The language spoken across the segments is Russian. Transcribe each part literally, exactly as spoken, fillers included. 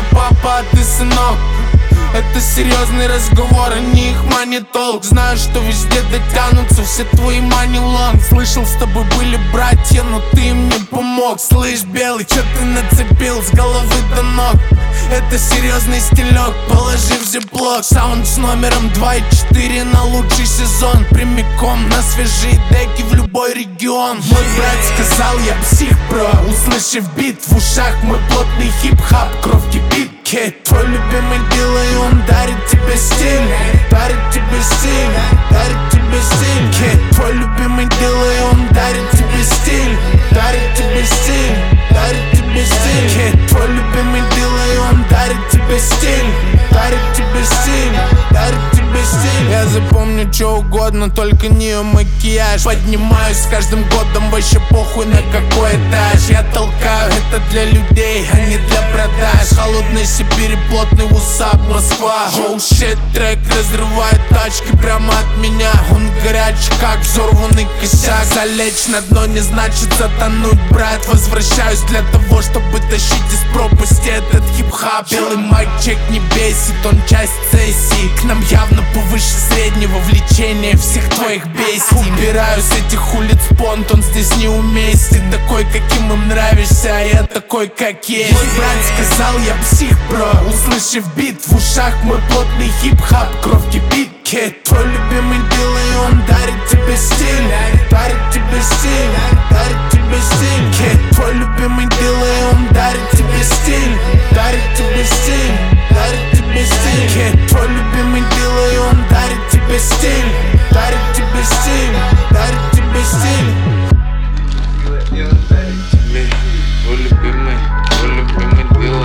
папа, а ты сынок. Это серьезный разговор, а не их мани-толк. Знаю, что везде дотянутся все твои мани-лонг. Слышал, с тобой были братья, но ты им не помог. Слышь, белый, чё ты нацепил с головы до ног? Это серьезный стилек, положи в зиплок. Саунд с номером два и четыре на лучший сезон. Прямиком на свежие деки в любой регион. Мой брат сказал, я псих, бро. Услышав бит в ушах, мой плотный хип-хап, кровь кипит. Твой любимый делай, он дарит тебе стиль. Дарит тебе стиль, дарит тебе стиль. Твой любимый делай, он дарит тебе стиль. Дарит тебе стиль, дарит тебе стиль. Твой любимый делай, он дарит тебе стиль. Дарит тебе стиль, дарит тебе стиль. Я запомню что угодно, только не ее макияж. Поднимаюсь с каждым годом, вообще похуй на какой этаж. Я толкаю, это для людей, а не для продаж. Холодной Сибири, плотный усап, Москва. Оу щит, трек разрывает тачки прямо от меня. Он горячий, как взорванный косяк. Залечь на дно не значит затонуть, брат. Возвращаюсь для того, чтобы тащить из пропасти этот хип-хап. Белый майк, чек не бесит, он часть сессии. К нам явно повыше среднего влечения всех твоих бестий. Убираю с этих улиц понт, он здесь неуместен. Такой, каким им нравишься, а я такой, как есть. Мой брат сказал, я псих, бро. Услышав бит в ушах, мой плотный хип-хап, кровь кипит. Твой любимый делай, он дарит тебе стиль. Дарит тебе стиль, дарит тебе стиль. Твой любимый делай, он дарит тебе стиль. Дарит тебе стиль, дарит тебе стиль. Твой любимый делай, он дарит тебе стиль. Дарит тебе стиль, дарит тебе стиль. Твой любимый, твой любимый делай.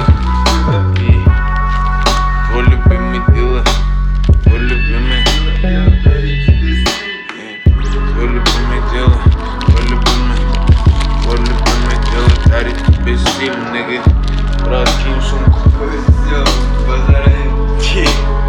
Твой любимый делай. Твой любимый. Твой любимый делай. Твой любимый. Твой любимый делай. Дарит тебе стиль, nigga. Брат, кинь сумку. Все, базара нет.